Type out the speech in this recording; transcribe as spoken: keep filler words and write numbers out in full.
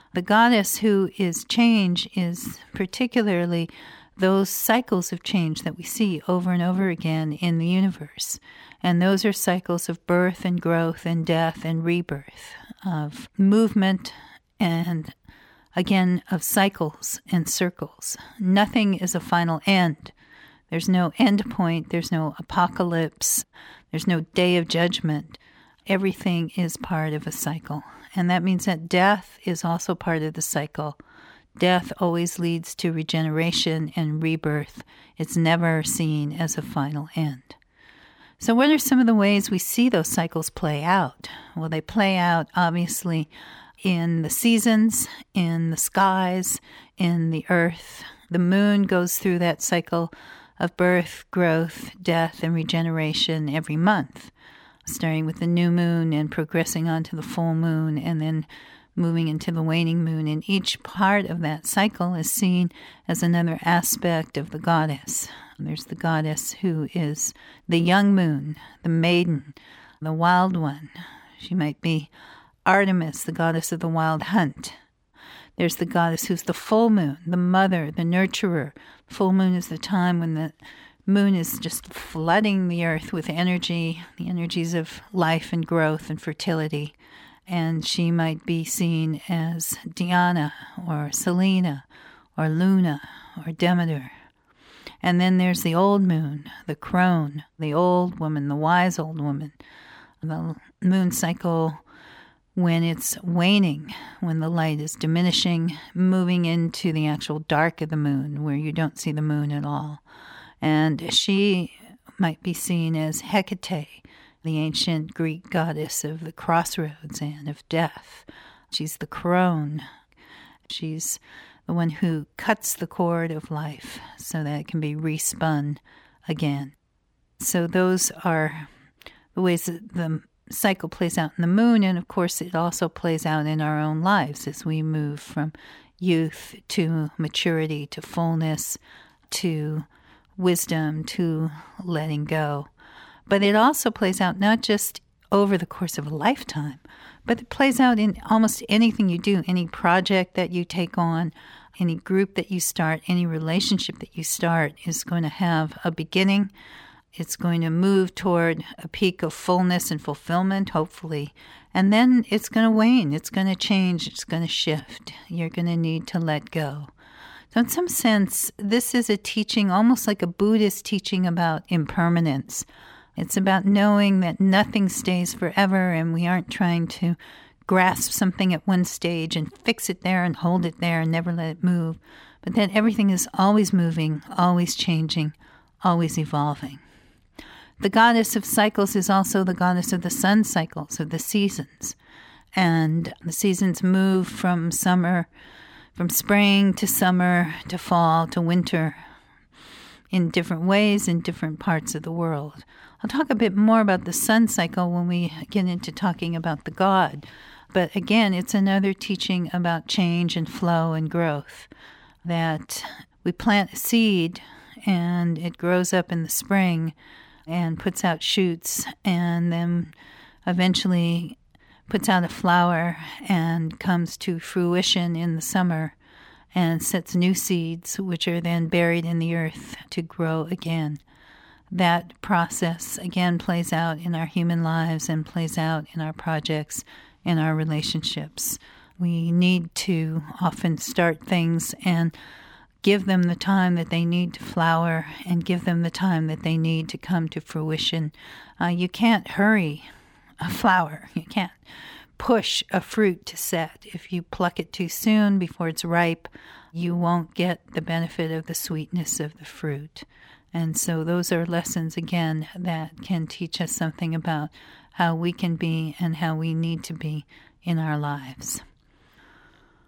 The goddess who is change is particularly those cycles of change that we see over and over again in the universe. And those are cycles of birth and growth and death and rebirth, of movement and, again, of cycles and circles. Nothing is a final end. There's no end point. There's no apocalypse. There's no day of judgment. Everything is part of a cycle. And that means that death is also part of the cycle. Death always leads to regeneration and rebirth. It's never seen as a final end. So what are some of the ways we see those cycles play out? Well, they play out, obviously, in the seasons, in the skies, in the earth. The moon goes through that cycle of birth, growth, death, and regeneration every month, starting with the new moon and progressing on to the full moon and then moving into the waning moon. And each part of that cycle is seen as another aspect of the goddess. There's the goddess who is the young moon, the maiden, the wild one. She might be Artemis, the goddess of the wild hunt. There's the goddess who's the full moon, the mother, the nurturer. Full moon is the time when the moon is just flooding the earth with energy, the energies of life and growth and fertility. And she might be seen as Diana or Selena or Luna or Demeter. And then there's the old moon, the crone, the old woman, the wise old woman. The moon cycle when it's waning, when the light is diminishing, moving into the actual dark of the moon, where you don't see the moon at all. And she might be seen as Hecate, the ancient Greek goddess of the crossroads and of death. She's the crone. She's the one who cuts the cord of life so that it can be respun again. So those are the ways that the cycle plays out in the moon, and of course it also plays out in our own lives as we move from youth to maturity to fullness to wisdom to letting go. But it also plays out not just over the course of a lifetime, but it plays out in almost anything you do, any project that you take on, any group that you start, any relationship that you start is going to have a beginning. It's going to move toward a peak of fullness and fulfillment, hopefully. And then it's going to wane. It's going to change. It's going to shift. You're going to need to let go. So in some sense, this is a teaching, almost like a Buddhist teaching about impermanence. It's about knowing that nothing stays forever, and we aren't trying to grasp something at one stage and fix it there and hold it there and never let it move, but that everything is always moving, always changing, always evolving. The goddess of cycles is also the goddess of the sun cycles, of the seasons. And the seasons move from summer, from spring to summer to fall to winter in different ways in different parts of the world. I'll talk a bit more about the sun cycle when we get into talking about the god. But again, it's another teaching about change and flow and growth, that we plant a seed and it grows up in the spring and puts out shoots and then eventually puts out a flower and comes to fruition in the summer and sets new seeds, which are then buried in the earth to grow again. That process, again, plays out in our human lives and plays out in our projects, in our relationships. We need to often start things and give them the time that they need to flower and give them the time that they need to come to fruition. Uh, you can't hurry a flower. You can't push a fruit to set. If you pluck it too soon before it's ripe, you won't get the benefit of the sweetness of the fruit. And so those are lessons, again, that can teach us something about how we can be and how we need to be in our lives.